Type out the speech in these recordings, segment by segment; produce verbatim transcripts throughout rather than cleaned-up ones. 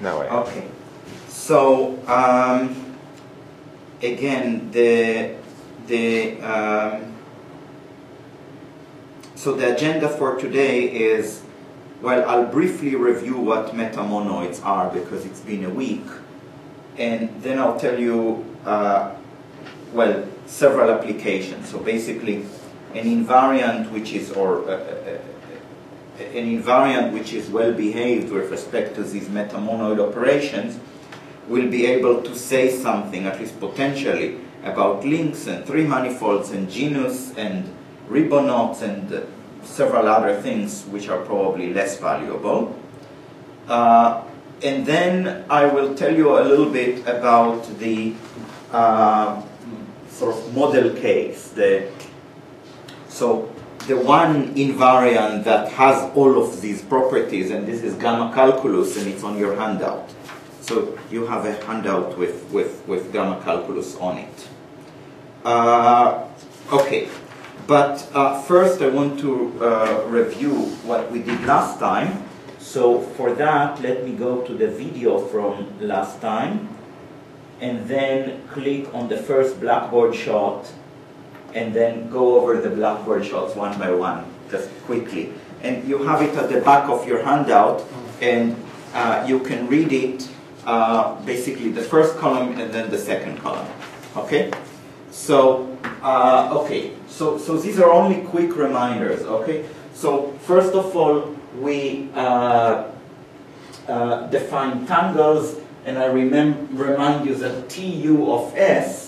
No way. Okay. So um, again, the the um, so the agenda for today is, well, I'll briefly review what metamonoids are because it's been a week, and then I'll tell you, uh, well, several applications. So basically, an invariant which is or uh, uh, an invariant which is well behaved with respect to these metamonoid operations will be able to say something, at least potentially, about links and three manifolds and genus and ribonauts and uh, several other things which are probably less valuable. Uh, and then I will tell you a little bit about the uh, sort of model case. The, so the one invariant that has all of these properties, and this is gamma calculus, and it's on your handout. So you have a handout with, with, with gamma calculus on it. Uh, okay, but uh, first I want to uh, review what we did last time. So for that, let me go to the video from last time, and then click on the first Blackboard shot, and then go over the Blackboard shots one by one, just quickly. And you have it at the back of your handout, and uh, you can read it, uh, basically the first column and then the second column, okay? So, uh, okay, so, so these are only quick reminders, okay? So, first of all, we uh, uh, define tangles, and I remem remind you that T U of S,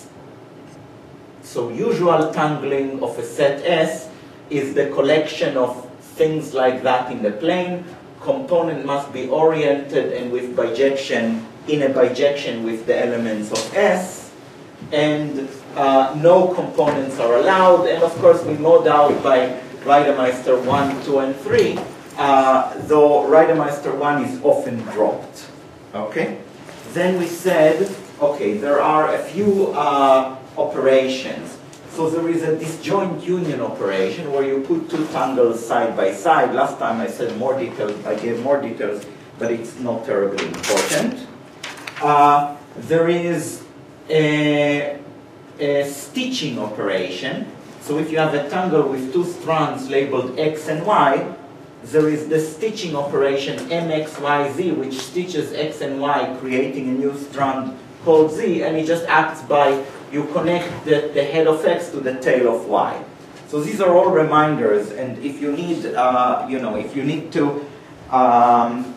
so usual tangling of a set S is the collection of things like that in the plane. Component must be oriented and with bijection, in a bijection with the elements of S. And uh, no components are allowed. And of course we mod out by Reidemeister one, two, and three, uh, though Reidemeister one is often dropped. Okay? Then we said, okay, there are a few uh, operations. So there is a disjoint union operation where you put two tangles side by side. Last time I said more details, I gave more details, but it's not terribly important. Uh, there is a, a stitching operation. So if you have a tangle with two strands labeled X and Y, there is the stitching operation M X Y Z, which stitches X and Y, creating a new strand called Z, and it just acts by, you connect the, the head of X to the tail of Y. So these are all reminders, and if you need, uh, you know, if you need to um,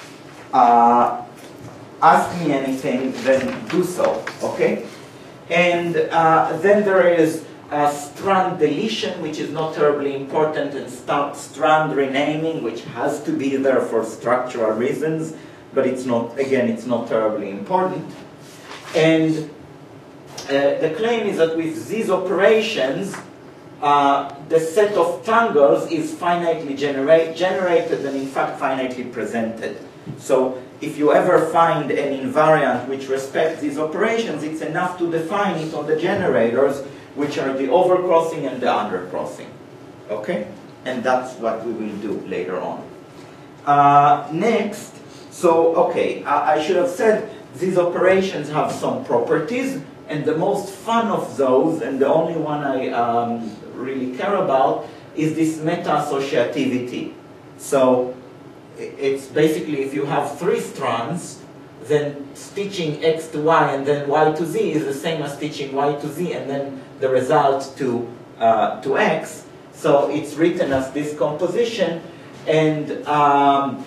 uh, ask me anything, then do so, okay? And uh, then there is uh, strand deletion, which is not terribly important, and st strand renaming, which has to be there for structural reasons, but it's not, again, it's not terribly important. And uh, the claim is that with these operations, uh, the set of tangles is finitely generate, generated and in fact finitely presented. So if you ever find an invariant which respects these operations, it's enough to define it on the generators, which are the overcrossing and the undercrossing. Okay? And that's what we will do later on. Uh, next, so, okay, I, I should have said these operations have some properties, and the most fun of those, and the only one I um, really care about, is this meta-associativity. So, it's basically if you have three strands, then stitching X to Y and then Y to Z is the same as stitching Y to Z and then the result to, uh, to X. So it's written as this composition, and, um,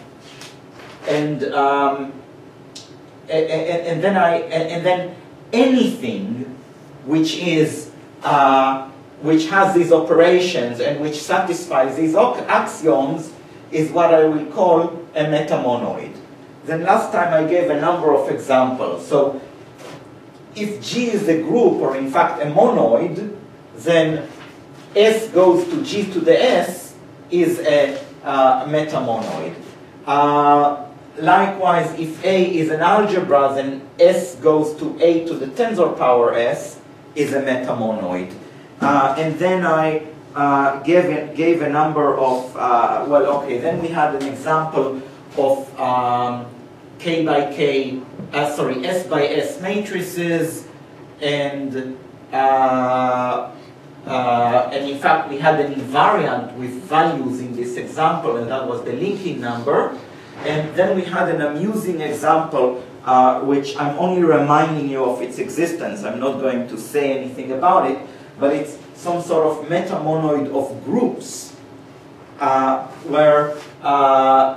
and, um, and, and then I, and then anything which is, uh, which has these operations and which satisfies these axioms is what I will call a metamonoid. Then last time I gave a number of examples. So if G is a group, or in fact a monoid, then S goes to G to the S is a uh, metamonoid. Uh, likewise, if A is an algebra, then S goes to A to the tensor power S is a metamonoid. Uh, and then I uh, gave, a, gave a number of, uh, well, okay, then we had an example of um, K by K, uh, sorry, S by S matrices, and uh, uh, and in fact we had an invariant with values in this example, and that was the linking number. And then we had an amusing example, uh, which I'm only reminding you of its existence. I'm not going to say anything about it, but it's some sort of metamonoid of groups, uh, where uh,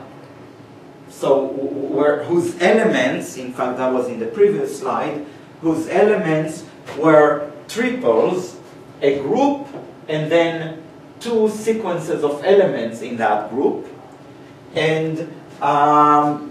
so where whose elements, in fact that was in the previous slide, whose elements were triples, a group, and then two sequences of elements in that group, and um,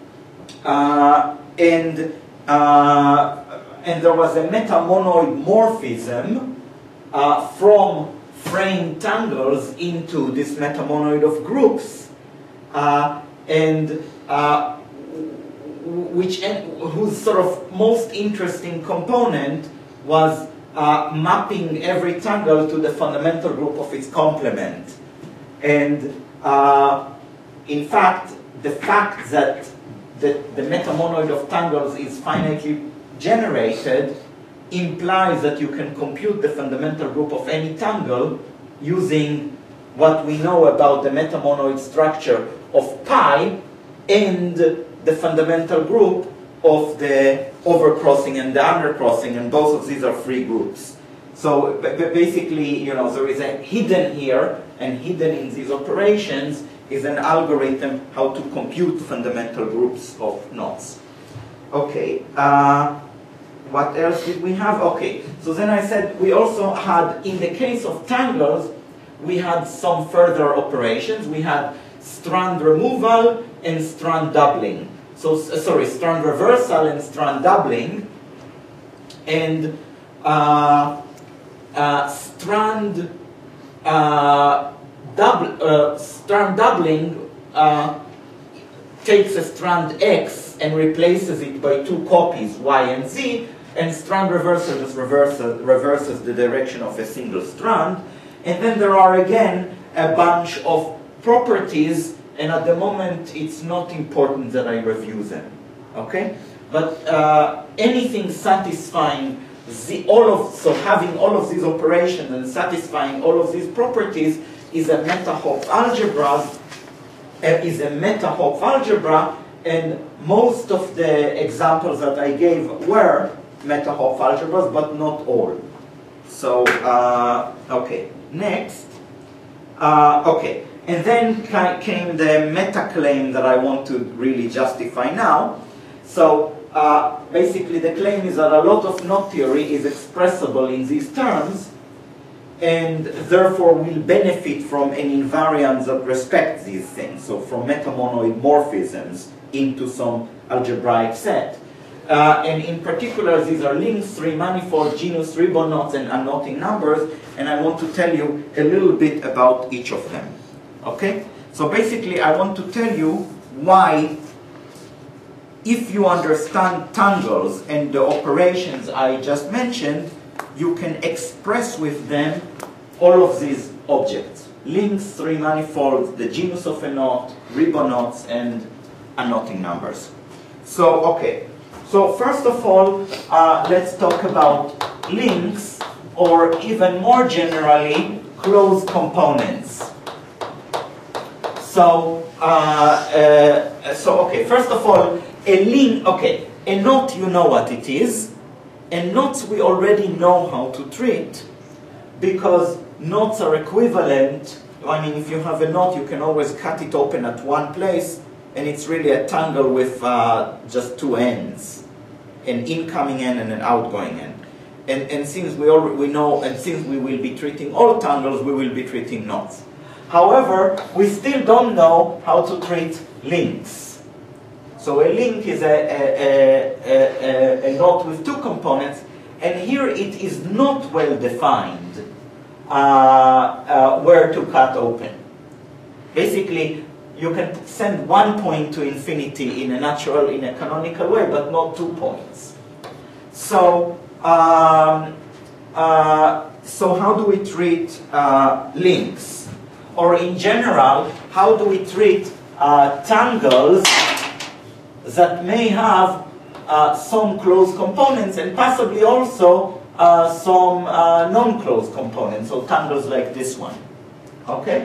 uh, and uh, and there was a metamonoid morphism uh, from frame tangles into this metamonoid of groups, uh, and uh, which whose sort of most interesting component was uh, mapping every tangle to the fundamental group of its complement. And uh, in fact, the fact that the, the metamonoid of tangles is finitely generated implies that you can compute the fundamental group of any tangle using what we know about the metamonoid structure of pi and the fundamental group of the overcrossing and the undercrossing, and both of these are free groups. So basically, you know, there is a hidden here, and hidden in these operations is an algorithm how to compute fundamental groups of knots. Okay, uh, what else did we have? Okay, so then I said we also had, in the case of tangles, we had some further operations. We had strand removal and strand doubling. So, sorry, strand reversal and strand doubling. And uh, uh, strand, uh, double, uh, strand doubling uh, takes a strand X and replaces it by two copies, Y and Z, and strand reversal just reverses, reverses the direction of a single strand. And then there are again a bunch of properties, and at the moment it's not important that I review them, okay? But uh, anything satisfying the, all of, so having all of these operations and satisfying all of these properties is a meta-Hopf algebra, uh, is a meta-Hopf algebra, and most of the examples that I gave were meta-Hopf algebras, but not all. So, uh, okay, next, uh, okay. And then came the meta-claim that I want to really justify now. So uh, basically the claim is that a lot of knot theory is expressible in these terms, and therefore will benefit from an invariance that respects these things, so from metamonoid morphisms into some algebraic set. Uh, and in particular, these are links, three manifold, genus, ribbon knots, and unknotting numbers, and I want to tell you a little bit about each of them. Okay? So basically, I want to tell you why, if you understand tangles and the operations I just mentioned, you can express with them all of these objects. Links, three manifolds, the genus of a knot, ribbon knots, and unknotting numbers. So, okay. So first of all, uh, let's talk about links, or even more generally, closed components. So, uh, uh, so okay, first of all, a link, okay, a knot, you know what it is, and knots we already know how to treat, because knots are equivalent. I mean, if you have a knot, you can always cut it open at one place, and it's really a tangle with uh, just two ends, an incoming end and an outgoing end. And, and since we, already, we know, and since we will be treating all tangles, we will be treating knots. However, we still don't know how to treat links. So a link is a, a, a, a, a knot with two components, and here it is not well defined uh, uh, where to cut open. Basically, you can send one point to infinity in a natural, in a canonical way, but not two points. So, um, uh, so how do we treat uh, links? Or in general, how do we treat uh, tangles that may have uh, some closed components and possibly also uh, some uh, non-closed components, so tangles like this one. Okay?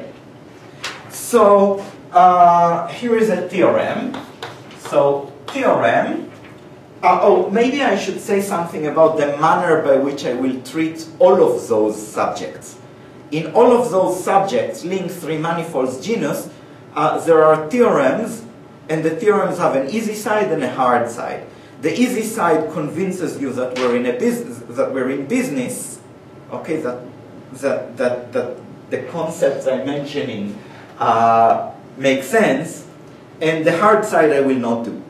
So uh, here is a theorem. So theorem. Uh, oh, maybe I should say something about the manner by which I will treat all of those subjects. In all of those subjects, link three manifolds genus, uh, there are theorems, and the theorems have an easy side and a hard side. The easy side convinces you that we're in a business, that we're in business, okay, that that that, that the concepts I'm mentioning uh, make sense, and the hard side I will not do.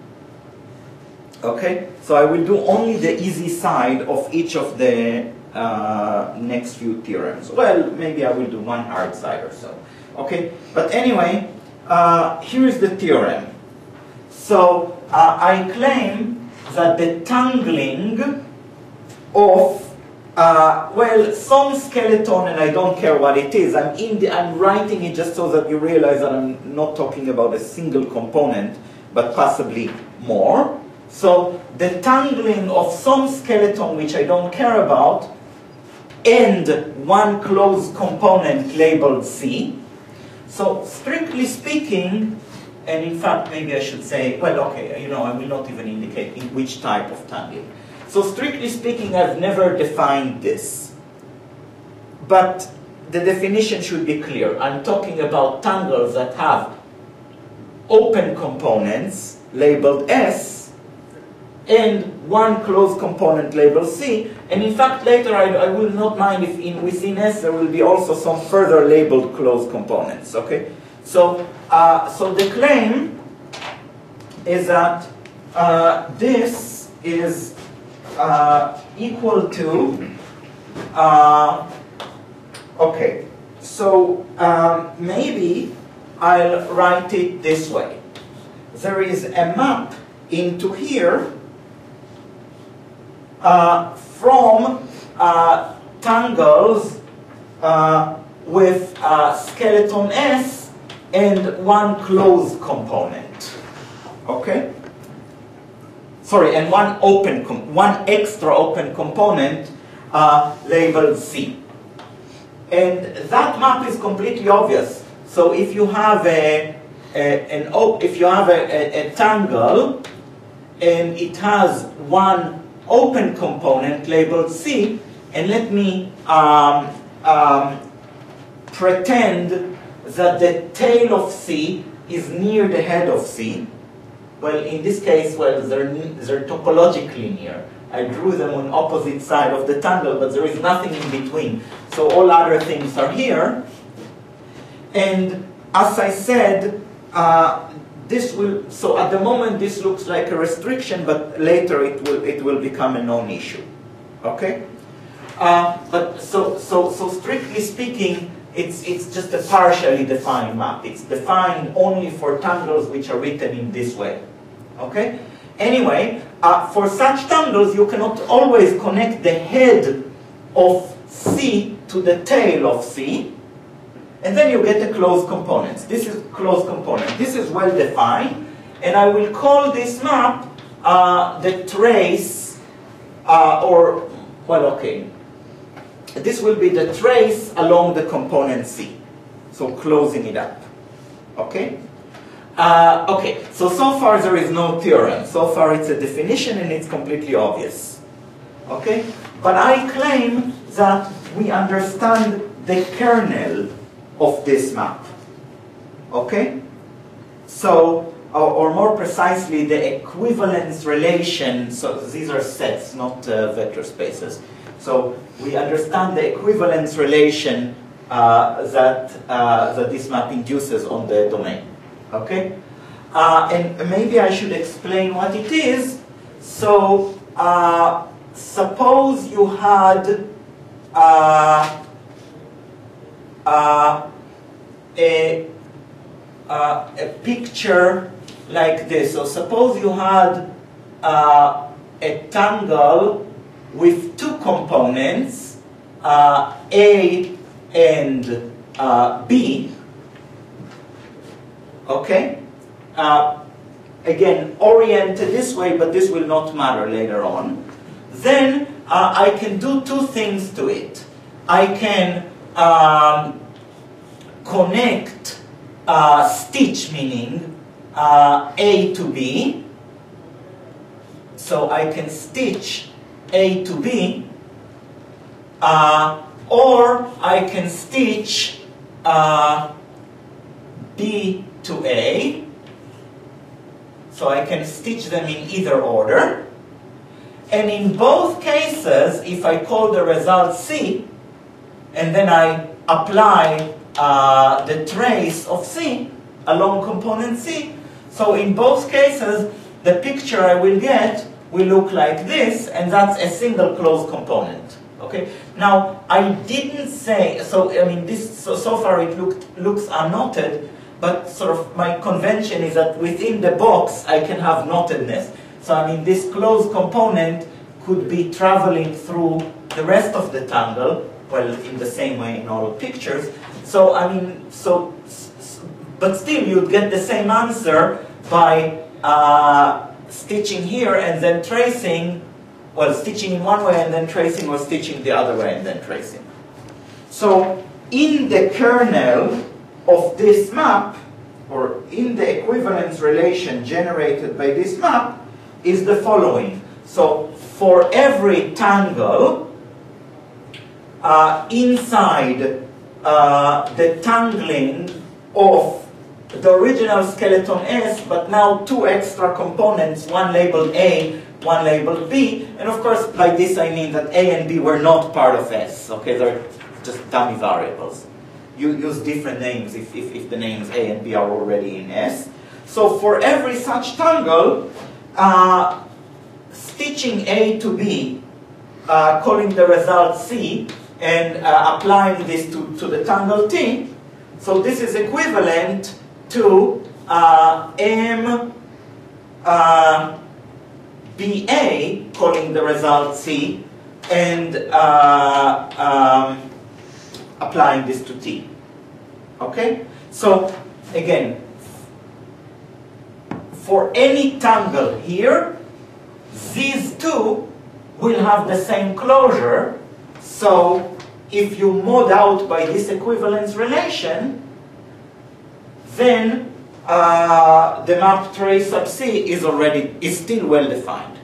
Okay, so I will do only the easy side of each of the uh, next few theorems. Well, maybe I will do one hard side or so. Okay, but anyway, uh, here is the theorem. So uh, I claim that the tangling of uh, well, some skeleton, and I don't care what it is. I'm in the, I'm writing it just so that you realize that I'm not talking about a single component, but possibly more. So the tangling of some skeleton which I don't care about and one closed component labeled C. So strictly speaking, and in fact maybe I should say, well okay, you know, I will not even indicate in which type of tangling. So strictly speaking, I've never defined this. But the definition should be clear. I'm talking about tangles that have open components labeled S and one closed component labeled C. And in fact, later I, I will not mind if in within S there will be also some further labeled closed components. Okay? So, uh, so the claim is that uh, this is uh, equal to, uh, okay, so um, maybe I'll write it this way. There is a map into here Uh, from uh, tangles uh, with uh, skeleton S and one closed component. Okay? Sorry, and one open, com one extra open component uh, labeled C. And that map is completely obvious. So if you have a, a an o if you have a, a, a tangle and it has one open component labeled C, and let me um, um, pretend that the tail of C is near the head of C. Well, in this case, well, they're, they're topologically near. I drew them on opposite side of the tangle, but there is nothing in between. So all other things are here. And as I said, uh, this will, so at the moment this looks like a restriction, but later it will, it will become a non-issue. Okay? Uh, but so, so, so strictly speaking, it's, it's just a partially defined map. It's defined only for tangles which are written in this way. Okay? Anyway, uh, for such tangles, you cannot always connect the head of C to the tail of C. And then you get the closed components. This is closed component. This is well defined. And I will call this map uh, the trace, uh, or, well, okay. This will be the trace along the component C. So closing it up. Okay? Uh, okay, so so far there is no theorem. So far it's a definition and it's completely obvious. Okay? But I claim that we understand the kernel of this map. Okay? So, or, or more precisely, the equivalence relation, so these are sets, not uh, vector spaces. So we understand the equivalence relation uh, that, uh, that this map induces on the domain. Okay? Uh, and maybe I should explain what it is. So, uh, suppose you had uh, Uh, a, uh, a picture like this. So suppose you had uh, a tangle with two components, uh, A and uh, B, okay? Uh, again, oriented this way, but this will not matter later on. Then uh, I can do two things to it. I can um, connect, uh, stitch, meaning uh, A to B. So I can stitch A to B, uh, or I can stitch uh, B to A. So I can stitch them in either order. And in both cases, if I call the result C, and then I apply uh, the trace of C along component C, so in both cases, the picture I will get will look like this, and that's a single closed component. Okay. Now I didn't say so. I mean, this so, so far it looked looks unnoted, but sort of my convention is that within the box I can have knottedness. So I mean, this closed component could be traveling through the rest of the tangle, well, in the same way in all pictures. So I mean, so, but still you'd get the same answer by uh, stitching here and then tracing, well, stitching in one way and then tracing, or stitching the other way and then tracing. So in the kernel of this map, or in the equivalence relation generated by this map, is the following. So for every tangle uh, inside uh, the tangling of the original skeleton S, but now two extra components, one labeled A, one labeled B, and of course by this I mean that A and B were not part of S, okay, they're just dummy variables. You use different names if, if, if the names A and B are already in S. So for every such tangle, uh, stitching A to B, uh, calling the result C, and uh, applying this to, to the tangle T, so this is equivalent to uh, M uh, B A, calling the result C, and uh, um, applying this to T. Okay? So, again, for any tangle here, these two will have the same closure. So, if you mod out by this equivalence relation, then uh, the map trace sub C is already, is still well defined.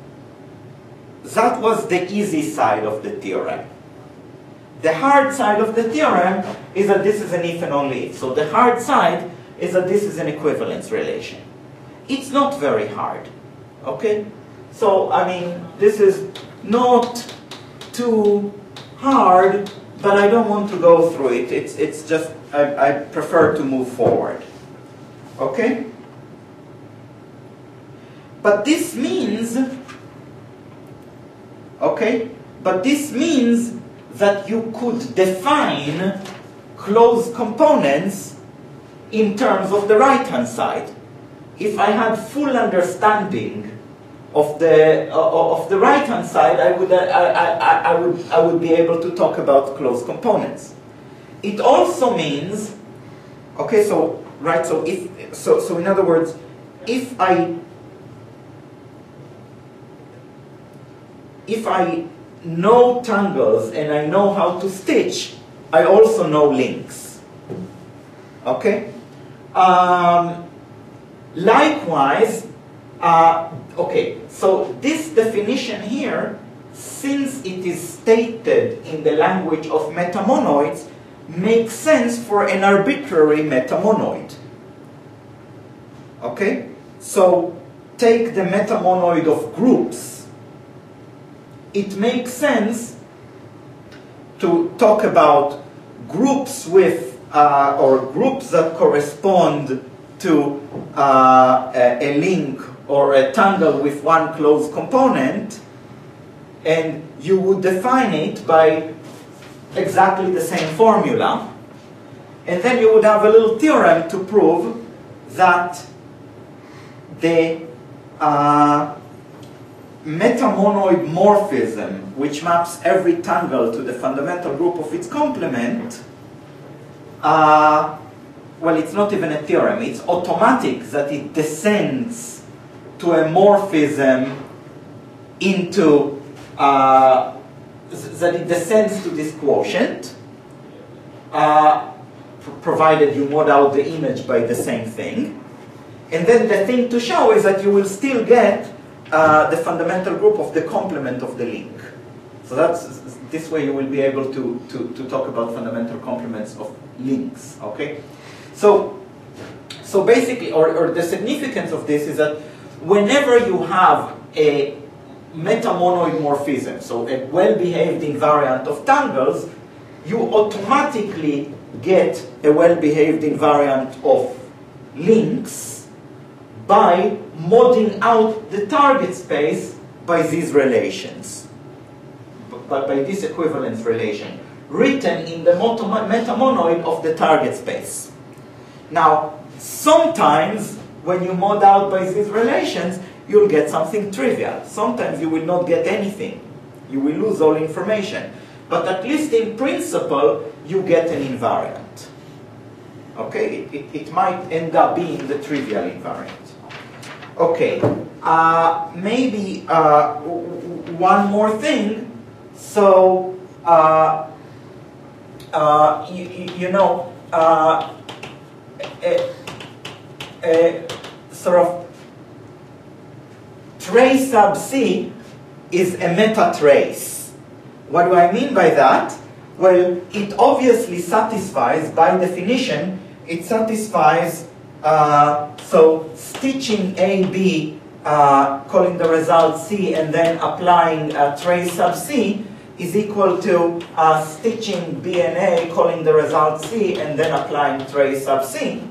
That was the easy side of the theorem. The hard side of the theorem is that this is an if and only if. So the hard side is that this is an equivalence relation. It's not very hard, okay? So, I mean, this is not too hard, but I don't want to go through it. It's, it's just, I, I prefer to move forward, okay? But this means, okay, but this means that you could define closed components in terms of the right-hand side. If I had full understanding of the uh, of the right-hand side, I would uh, I, I, I would I would be able to talk about closed components. It also means, okay, so right, so if so so in other words, if I if I know tangles and I know how to stitch, I also know links. Okay? Um, likewise, uh, okay, so this definition here, since it is stated in the language of metamonoids, makes sense for an arbitrary metamonoid. Okay? So take the metamonoid of groups. It makes sense to talk about groups with, uh, or groups that correspond to uh, a, a link or a tangle with one closed component, and you would define it by exactly the same formula, and then you would have a little theorem to prove that the uh, metamonoid morphism, which maps every tangle to the fundamental group of its complement, uh, well, it's not even a theorem, it's automatic that it descends to a morphism into, uh, that it descends to this quotient, uh, provided you mod out the image by the same thing. And then the thing to show is that you will still get uh, the fundamental group of the complement of the link. So that's, this way you will be able to, to, to talk about fundamental complements of links, okay? So, so basically, or, or the significance of this is that whenever you have a metamonoid morphism, so a well-behaved invariant of tangles, you automatically get a well-behaved invariant of links by modding out the target space by these relations, by, by this equivalence relation, written in the metamonoid of the target space. Now, sometimes when you mod out by these relations, you'll get something trivial. Sometimes you will not get anything. You will lose all information. But at least in principle, you get an invariant. Okay, it, it, it might end up being the trivial invariant. Okay, uh, maybe uh, one more thing. So, uh, uh, you, you know, uh, a, a sort of trace sub C is a meta-trace. What do I mean by that? Well, it obviously satisfies, by definition, it satisfies, uh, so stitching A, B, uh, calling the result C, and then applying uh, trace sub C is equal to uh, stitching B and A, calling the result C, and then applying trace sub C.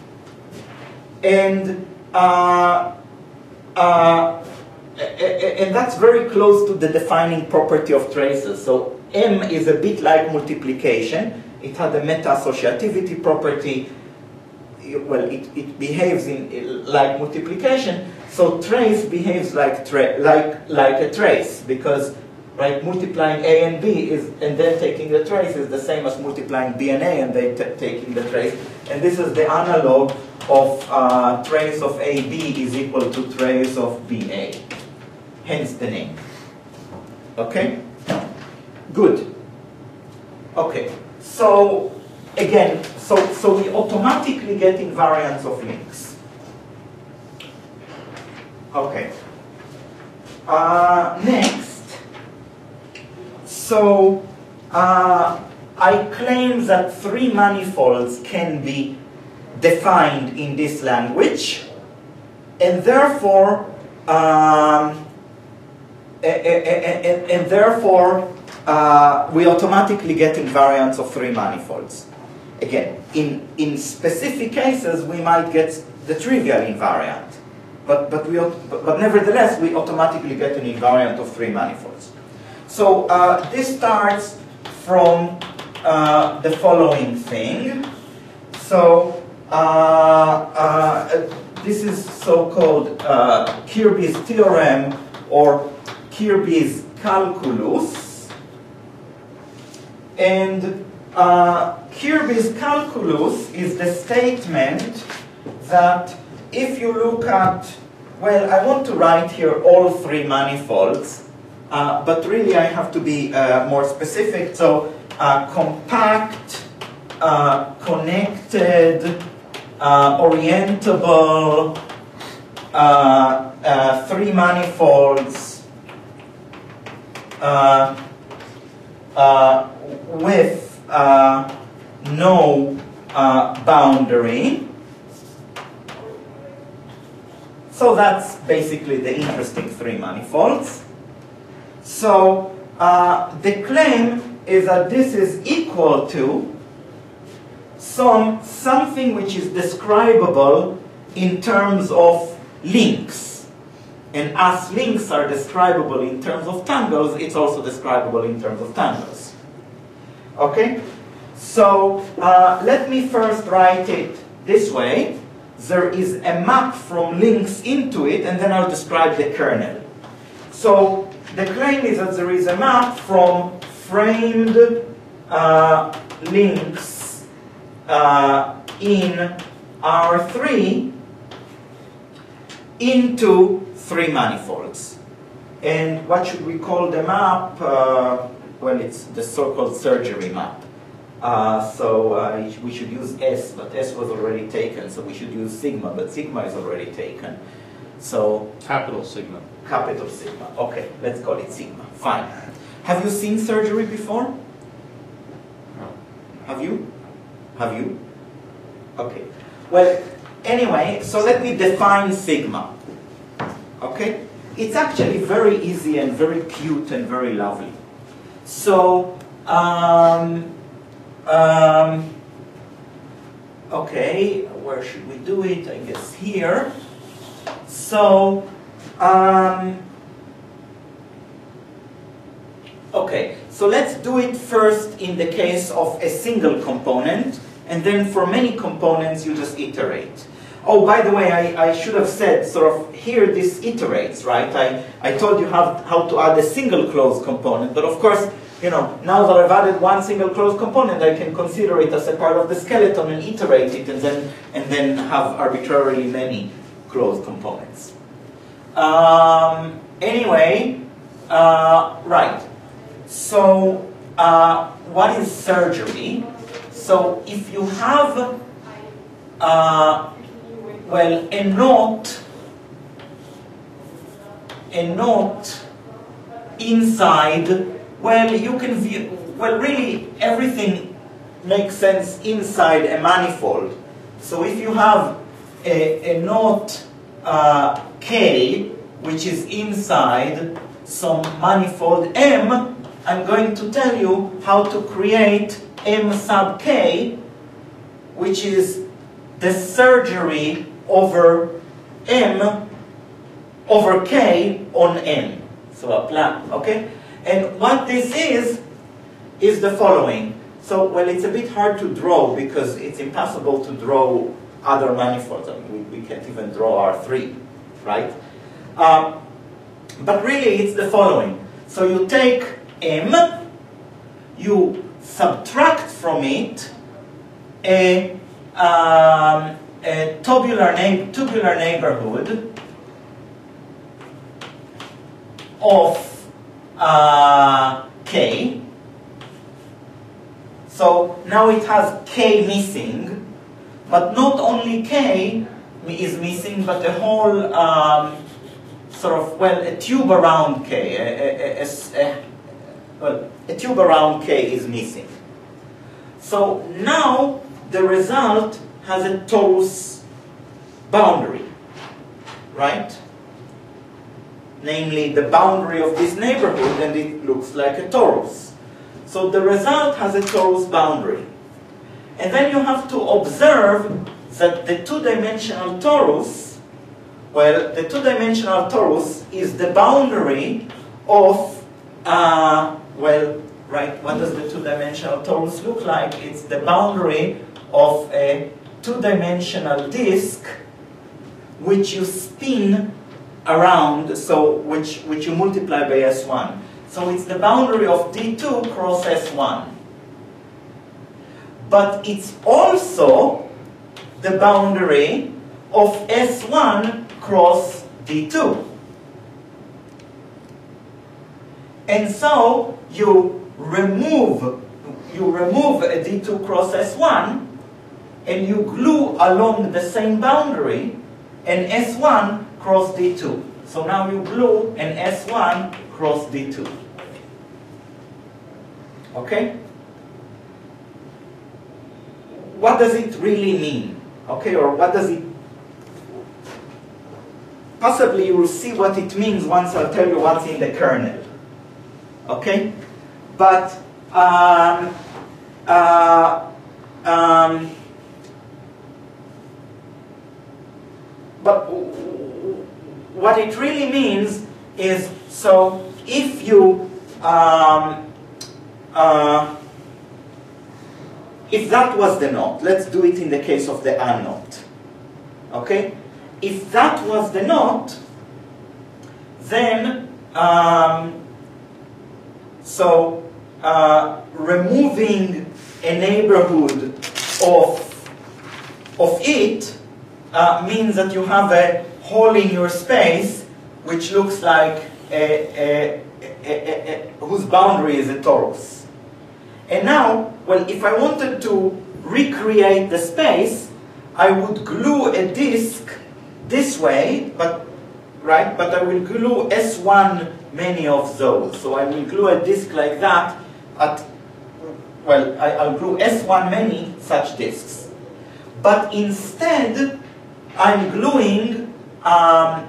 And, uh, uh, and that's very close to the defining property of traces. So M is a bit like multiplication. It had a meta-associativity property. Well, it, it behaves in like multiplication. So trace behaves like tra like like a trace, because right, multiplying A and B is and then taking the trace is the same as multiplying B and A and then taking the trace. And this is the analog of uh, trace of A B is equal to trace of B A. Hence the name. Okay? Good. Okay. So again, so so we automatically get invariants of links. Okay. Uh, next. So uh, I claim that three manifolds can be defined in this language, and therefore, um, and, and, and therefore, uh, we automatically get invariants of three manifolds. Again, in in specific cases, we might get the trivial invariant, but but we but, but nevertheless, we automatically get an invariant of three manifolds. So uh, this starts from uh, the following thing. So. Uh, uh, this is so-called uh, Kirby's theorem or Kirby's calculus. And uh, Kirby's calculus is the statement that if you look at, well, I want to write here all three manifolds, uh, but really I have to be uh, more specific. So uh, compact, uh, connected, Uh, orientable, uh, uh, three manifolds uh, uh, with uh, no uh, boundary. So that's basically the interesting three manifolds. So uh, the claim is that this is equal to some something which is describable in terms of links. And as links are describable in terms of tangles, it's also describable in terms of tangles. Okay? So uh, let me first write it this way. There is a map from links into it, and then I'll describe the kernel. So the claim is that there is a map from framed uh, links Uh, in R three into three manifolds. And what should we call the map? Uh, well, it's the so-called surgery map. Uh, so uh, we should use S, but S was already taken, so we should use sigma, but sigma is already taken. So capital sigma. Capital sigma. Okay, let's call it sigma. Fine. Have you seen surgery before? No. Have you? Have you? Okay. Well, anyway, so let me define sigma. Okay? It's actually very easy and very cute and very lovely. So, um, um, okay, where should we do it? I guess here. So, um, okay, so let's do it first in the case of a single component, and then for many components you just iterate. Oh, by the way, I, I should have said, sort of, here this iterates, right? I, I told you how, how to add a single closed component, but of course, you know, now that I've added one single closed component, I can consider it as a part of the skeleton and iterate it, and then, and then have arbitrarily many closed components. Um, anyway, uh, right. So, uh, what is surgery? So, if you have, uh, well, a note, a note inside, well, you can view, well, really, everything makes sense inside a manifold. So, if you have a, a note uh, K, which is inside some manifold M, I'm going to tell you how to create M sub K, which is the surgery over M over K on M. So a plan, okay? And what this is, is the following. So, well, it's a bit hard to draw because it's impossible to draw other manifolds. I mean, we, we can't even draw R three, right? Um, but really, it's the following. So you take M, you subtract from it a, um, a tubular, na tubular neighborhood of uh, K. So now it has K missing, but not only K is missing, but the whole um, sort of, well, a tube around K, a, a, a, a, well, a tube around K is missing. So now the result has a torus boundary, right? Namely, the boundary of this neighborhood, and it looks like a torus. So the result has a torus boundary. And then you have to observe that the two-dimensional torus, well, the two-dimensional torus is the boundary of, uh, well, right, what does the two-dimensional torus look like? It's the boundary of a two-dimensional disk which you spin around, so which, which you multiply by S one. So it's the boundary of D two cross S one. But it's also the boundary of S one cross D two. And so you remove, you remove a D two cross S one, and you glue along the same boundary an S one cross D two. So now you glue an S one cross D two. Okay? What does it really mean? Okay, or what does it... Possibly you will see what it means once I'll tell you what's in the kernel. Okay? But, um, uh, um, but what it really means is, so if you, um, uh, if that was the knot, let's do it in the case of the unknot. Okay? If that was the knot, then, um, so uh, removing a neighborhood of of it uh, means that you have a hole in your space which looks like a, a, a, a, a, whose boundary is a torus. And now, well, if I wanted to recreate the space, I would glue a disk this way, but right, but I will glue S one many of those. So I will glue a disk like that at, well, I, I'll glue S one many such disks. But instead, I'm gluing um,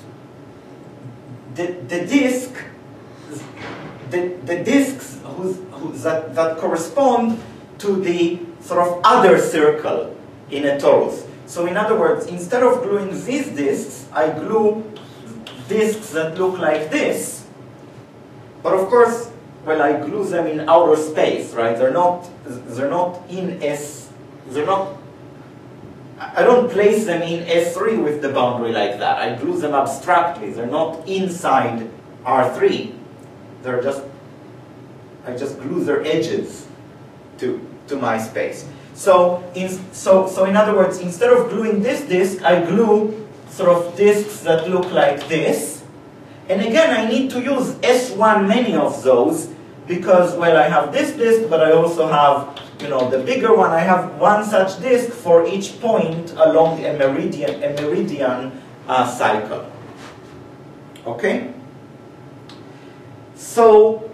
the, the disk, the, the disks whose, whose, that, that correspond to the sort of other circle in a torus. So in other words, instead of gluing these disks, I glue disks that look like this. But of course, well, I glue them in outer space, right? They're not, they're not in S, they're not, I don't place them in S three with the boundary like that. I glue them abstractly. They're not inside R three. They're just, I just glue their edges to, to my space. So in, so, so in other words, instead of gluing this disk, I glue sort of disks that look like this. And again, I need to use S one many of those because, well, I have this disk, but I also have, you know, the bigger one. I have one such disk for each point along a meridian, a meridian uh, cycle. Okay? So,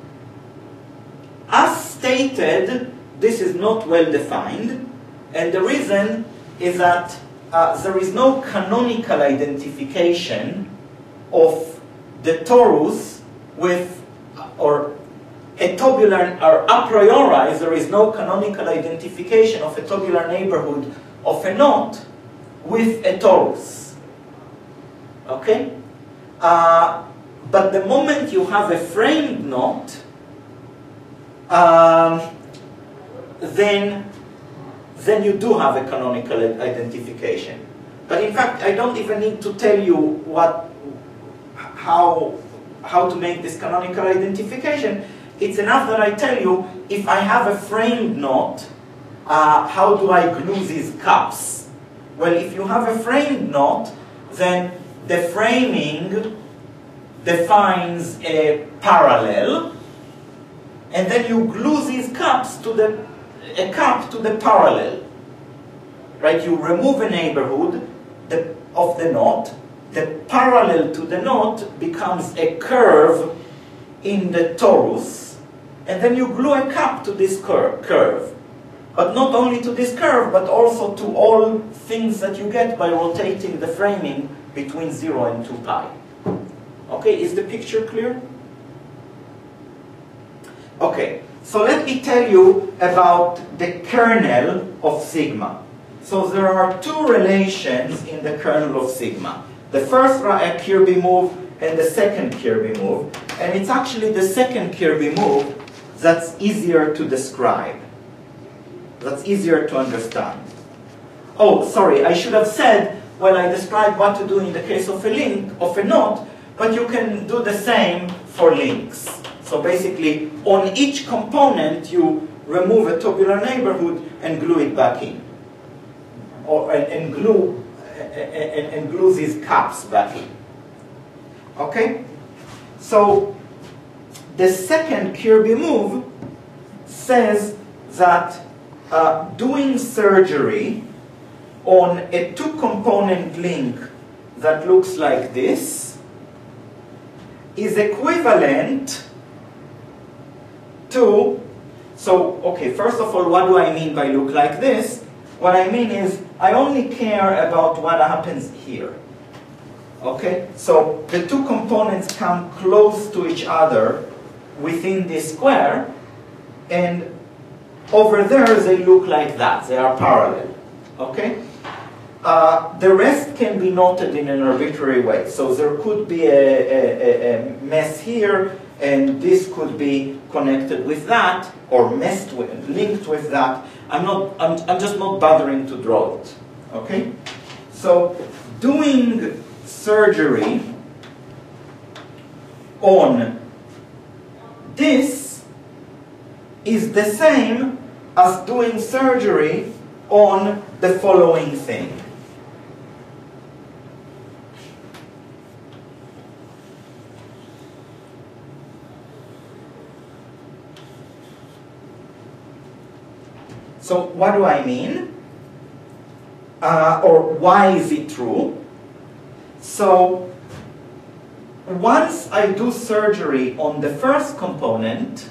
as stated, this is not well defined, and the reason is that uh, there is no canonical identification of the torus with, or a tabular, or a priori, there is no canonical identification of a tabular neighborhood of a knot with a torus. Okay? Uh, but the moment you have a framed knot, um, then, then you do have a canonical identification. But in fact, I don't even need to tell you what, how, how to make this canonical identification. It's enough that I tell you, if I have a framed knot, uh, how do I glue these cups? Well, if you have a framed knot, then the framing defines a parallel, and then you glue these cups to the, a cup to the parallel. Right? You remove a neighborhood the, of the knot, the parallel to the knot becomes a curve in the torus, and then you glue a cup to this cur curve. But not only to this curve, but also to all things that you get by rotating the framing between zero and two pi. Okay, is the picture clear? Okay, so let me tell you about the kernel of sigma. So there are two relations in the kernel of sigma. The first uh, Kirby move and the second Kirby move. And it's actually the second Kirby move that's easier to describe. That's easier to understand. Oh, sorry, I should have said, well, I described what to do in the case of a link, of a knot, but you can do the same for links. So basically, on each component, you remove a tabular neighborhood and glue it back in. Or, and, and, glue, and, and glue these caps back in. Okay? So, the second Kirby move says that uh, doing surgery on a two-component link that looks like this is equivalent to, so, okay, first of all, what do I mean by look like this? What I mean is, I only care about what happens here. Okay? So, the two components come close to each other within this square, and over there they look like that. They are parallel. Okay? Uh, the rest can be noted in an arbitrary way. So there could be a, a, a mess here, and this could be connected with that, or messed with, linked with that. I'm not. I'm, I'm just not bothering to draw it. Okay? So doing surgery on this is the same as doing surgery on the following thing. So what do I mean? Uh, or why is it true? So once I do surgery on the first component,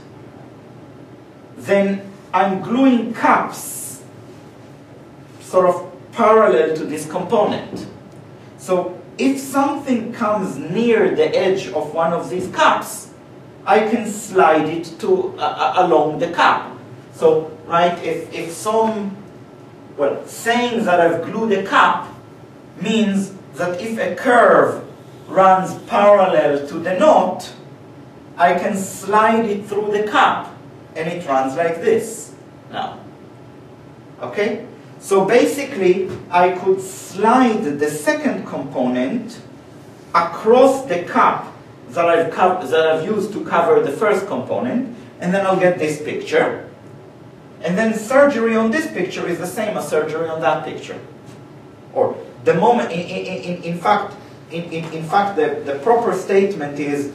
then I'm gluing caps sort of parallel to this component. So if something comes near the edge of one of these caps, I can slide it to uh, along the cap. So, right, if, if some, well, saying that I've glued a cap means that if a curve runs parallel to the knot, I can slide it through the cap, and it runs like this now. Okay? So basically, I could slide the second component across the cap that I've, that I've used to cover the first component, and then I'll get this picture. And then surgery on this picture is the same as surgery on that picture. Or the moment, in, in, in, in fact, in, in, in fact the, the proper statement is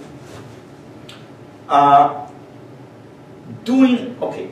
uh, doing, okay,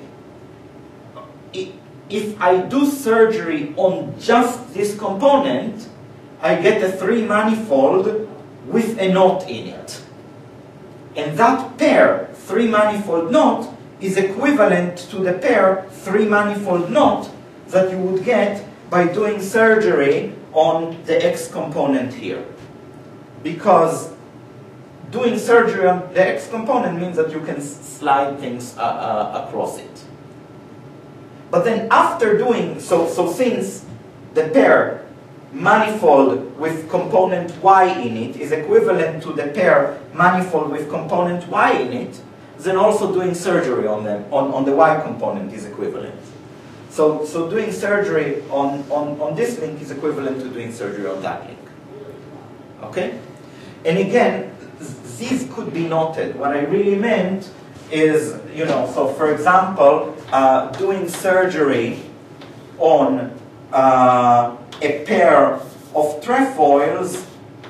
if I do surgery on just this component, I get a three manifold with a knot in it. And that pair, three manifold knot, is equivalent to the pair three manifold knot that you would get by doing surgery on the X component here. Because doing surgery on the X component means that you can slide things uh, uh, across it. But then after doing, so, so since the pair manifold with component Y in it is equivalent to the pair manifold with component Y in it, then also doing surgery on them, on, on the Y component is equivalent. So, so doing surgery on, on, on this link is equivalent to doing surgery on that link. Okay? And again, these could be noted. What I really meant is, you know, so for example, uh, doing surgery on uh, a pair of trefoils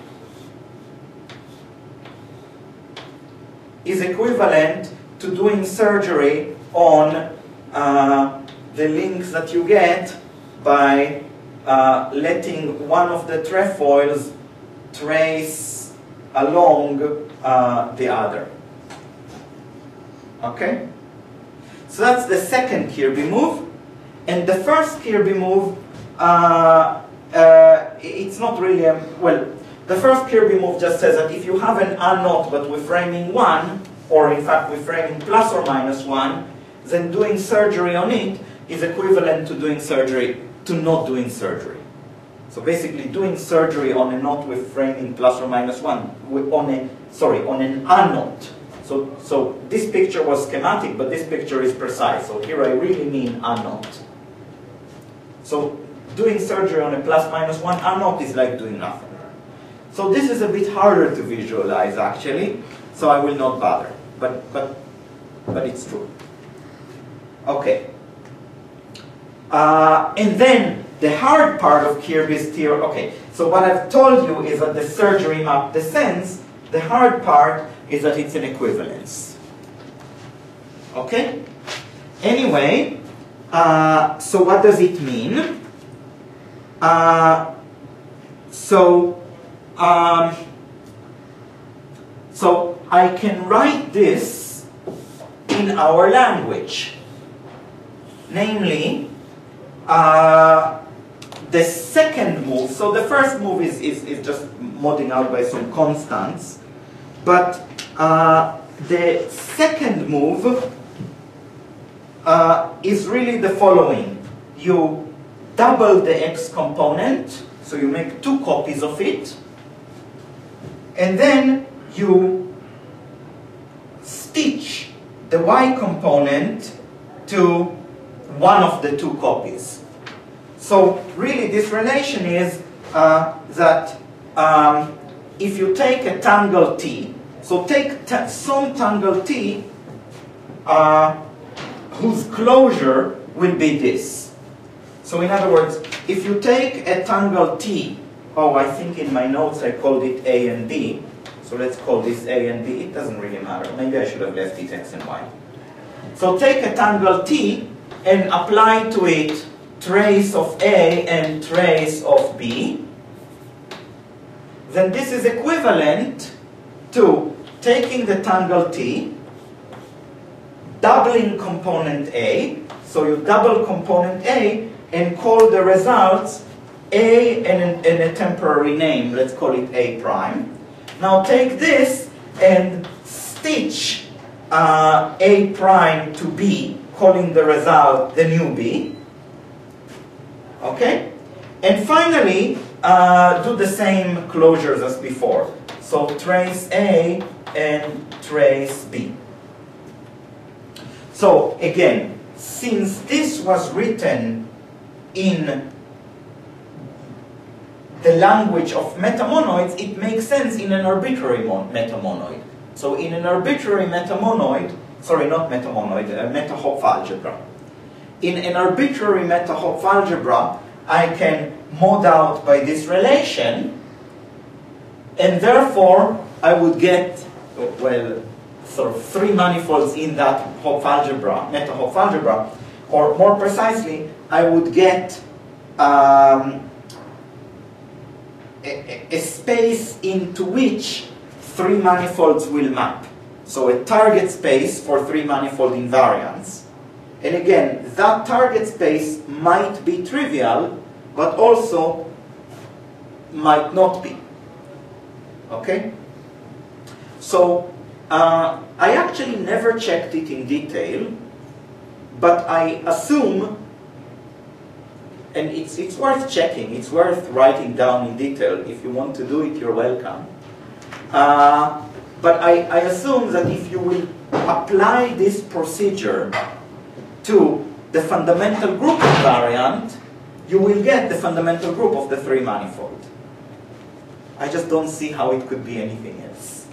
is equivalent to doing surgery on uh, the links that you get by uh, letting one of the trefoils trace along uh, the other. Okay? So that's the second Kirby move. And the first Kirby move, uh, uh, it's not really, a, well, the first Kirby move just says that if you have an A knot but with framing one, or in fact with framing plus or minus one, then doing surgery on it is equivalent to doing surgery, to not doing surgery. So basically doing surgery on a knot with framing plus or minus one, on a, sorry, on an A knot. So, so this picture was schematic, but this picture is precise. So here I really mean A knot. So doing surgery on a plus minus one A knot is like doing nothing. So this is a bit harder to visualize actually, so I will not bother. But, but, but it's true. Okay. Uh, and then the hard part of Kirby's theorem, okay, so what I've told you is that the surgery map descends. The hard part is that it's an equivalence. Okay? Anyway, uh, so what does it mean? Uh, so, um, so I can write this in our language. Namely, uh, the second move, so the first move is, is, is just modding out by some constants, but uh, the second move uh, is really the following. You double the X component, so you make two copies of it, and then you stitch the Y component to one of the two copies. So really this relation is uh, that um, if you take a tangle T, so take t some tangle T uh, whose closure will be this. So in other words, if you take a tangle T, oh, I think in my notes I called it A and B, so let's call this A and B, it doesn't really matter, maybe I should have left it X and Y. So take a tangle T and apply to it trace of A and trace of B, then this is equivalent to taking the tangle T, doubling component A, so you double component A and call the results A and, and a temporary name, let's call it A prime. Now take this and stitch uh, A prime to B, calling the result the new B. Okay? And finally, uh, do the same closures as before. So trace A and trace B. So again, since this was written in the language of metamonoids, it makes sense in an arbitrary metamonoid. So in an arbitrary metamonoid, sorry, not metamonoid, a meta-Hopf algebra. In an arbitrary meta-Hopf algebra, I can mod out by this relation, and therefore I would get, well, sort of three manifolds in that Hopf algebra, meta-Hopf algebra, or more precisely, I would get um, a, a space into which three manifolds will map. So a target space for three manifold invariants. And again, that target space might be trivial, but also might not be. Okay? So, uh, I actually never checked it in detail, but I assume, and it's, it's worth checking, it's worth writing down in detail. If you want to do it, you're welcome. Uh, but I, I assume that if you will apply this procedure to the fundamental group invariant, you will get the fundamental group of the three manifold. I just don't see how it could be anything else.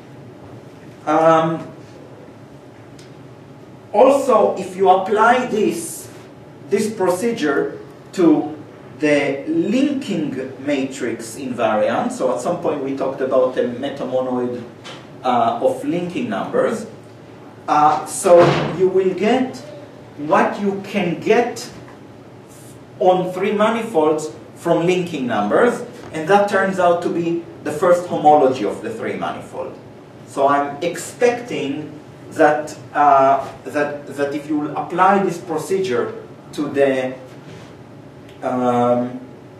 Um, also, if you apply this, this procedure to the linking matrix invariant, so at some point we talked about a metamonoid uh, of linking numbers, uh, so you will get what you can get on three manifolds from linking numbers, and that turns out to be the first homology of the three manifold. So I'm expecting that, uh, that, that if you will apply this procedure to the um,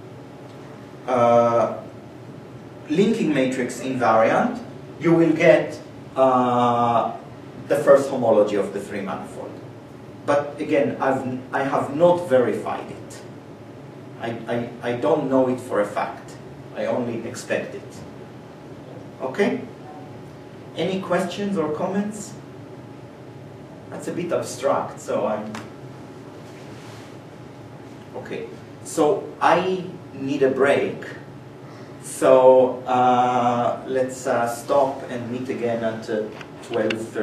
uh, linking matrix invariant, you will get uh, the first homology of the three manifold. But again, I've, I have not verified it. I, I, I don't know it for a fact. I only expect it. Okay? Any questions or comments? That's a bit abstract, so I'm... Okay, so I need a break. So uh, let's uh, stop and meet again at uh, twelve thirty.